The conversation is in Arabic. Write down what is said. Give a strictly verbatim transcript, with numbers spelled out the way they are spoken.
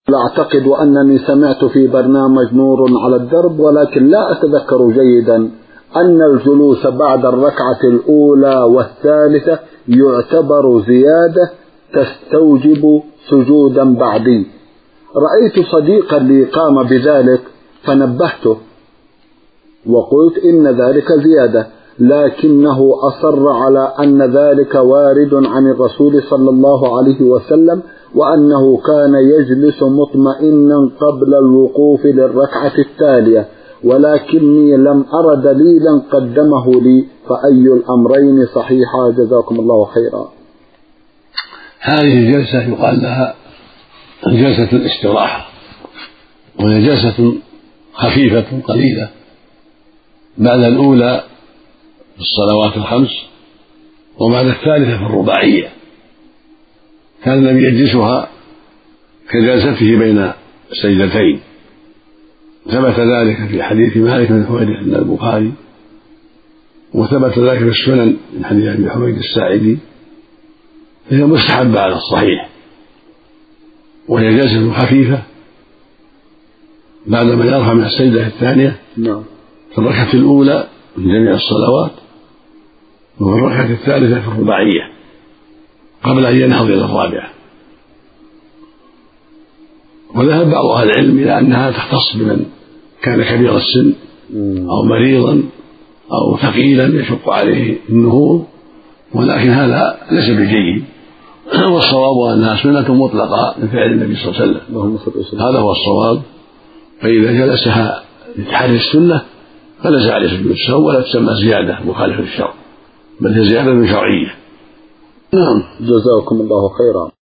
لا أعتقد أنني سمعت في برنامج نور على الدرب، ولكن لا أتذكر جيدا أن الجلوس بعد الركعة الأولى والثالثة يعتبر زيادة تستوجب سجودا بعدي. رأيت صديقا لي قام بذلك فنبهته وقلت إن ذلك زيادة، لكنه أصر على أن ذلك وارد عن الرسول صلى الله عليه وسلم، وأنه كان يجلس مطمئنا قبل الوقوف للركعة التالية، ولكني لم أر دليلا قدمه لي، فأي الأمرين صحيحة؟ جزاكم الله خيرا. هذه الجلسة يقال لها جلسة الاستراحة، وهي جلسة خفيفة قليلة بعد الأولى في الصلوات الخمس وبعد الثالثة في الرباعية. كان النبي يجلسها كجلسته بين السجدتين، ثبت ذلك في حديث مالك بن حويرث عند البخاري، وثبت ذلك في السنن من حديث ابي حميد الساعدي، فهي مستحبة على الصحيح، وهي جلسة خفيفة بعدما يرفع من السجدة الثانية في الركعة الأولى من جميع الصلوات، وفي الركعة الثالثة في الرباعية قبل أن ينهض إلى الرابعة. وذهب بعض أهل العلم إلى أنها تختص بمن كان كبير السن أو مريضا أو ثقيلا يشق عليه النهوض، ولكن هذا ليس بجيد، والصواب أنها سنة مطلقة من فعل النبي صلى الله عليه وسلم، هذا هو الصواب. فإذا جلسها لتحري السنة فليس عليه سجود السهو، ولا تسمى زيادة مخالفة الشرع، بل هي زيادة شرعية. نعم، جزاكم الله خيرا.